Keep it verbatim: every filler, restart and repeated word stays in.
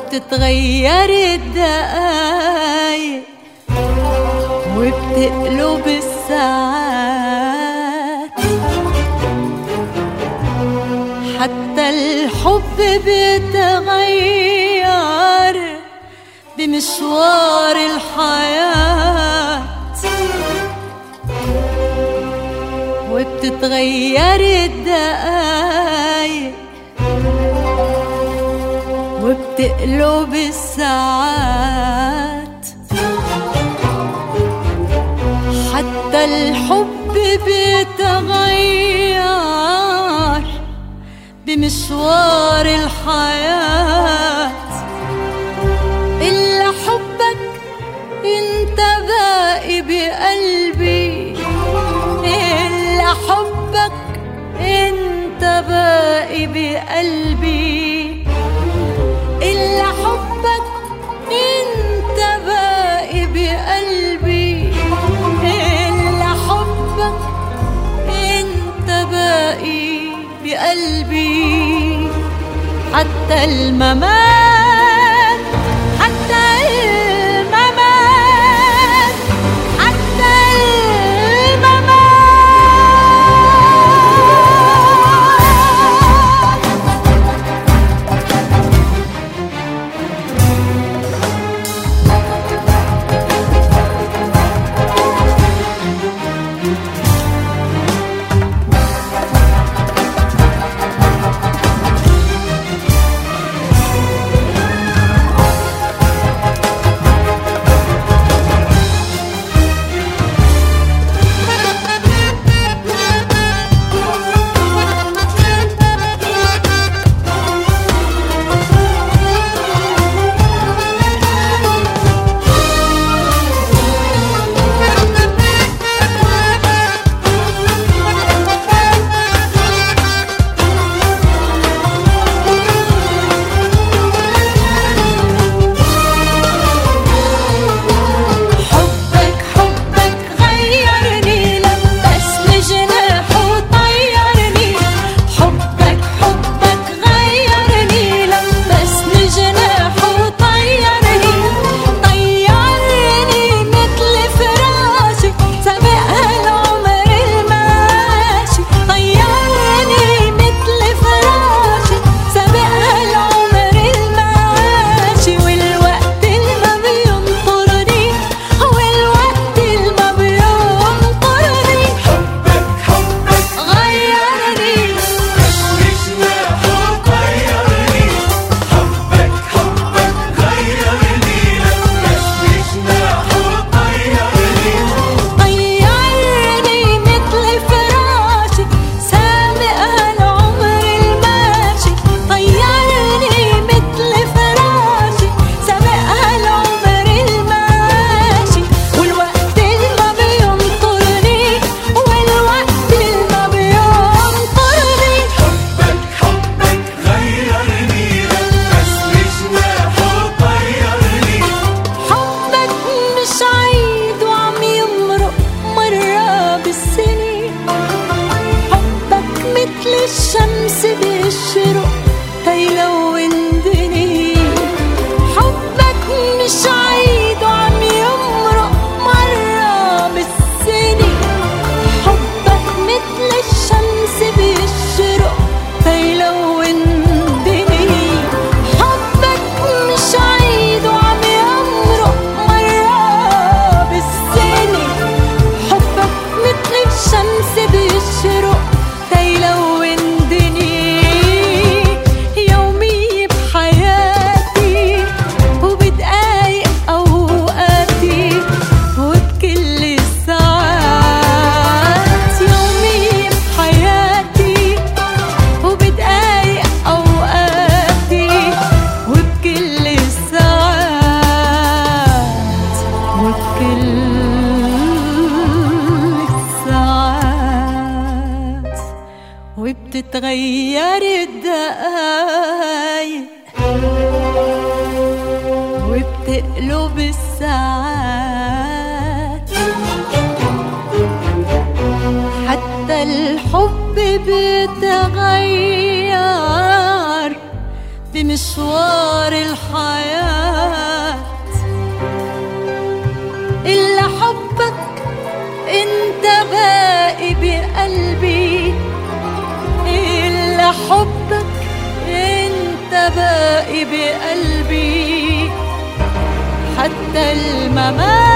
وبتتغير الدقايق وبتقلب الساعات، حتى الحب بيتغير بمشوار الحياة، وبتتغير الدقايق وبتقلب الساعات، حتى الحب بيتغير بمشوار الحياة. إلا حبك انت باقي بقلبي، إلا حبك انت باقي بقلبي، إلا حبك انت باقي بقلبي، إلا حبك انت باقي بقلبي، حتى الممات، حتى الممات، حتى الممات. الشمس بالشروق هيلون دني، حبك مش عيد وعم يمرق مرة بالسنة، حبك مثل الشمس بالشروق هيلون دني، حبك مش عيد وعم يمرق مرة بالسنة، حبك مثل الشمس بالشروق هيلون دني، يومي بحياتي وبدقايق أوقاتي وبكل الساعات، يومي بحياتي وبدقايق أوقاتي وبكل الساعات وبكل الساعات، وبتتغير الدقايق وبتقلب الساعات، حتى الحب بيتغير في مشوار الحياة، إلا حبك انت باقي بقلبي، إلا حبك انت باقي بقلبي حتى الممات.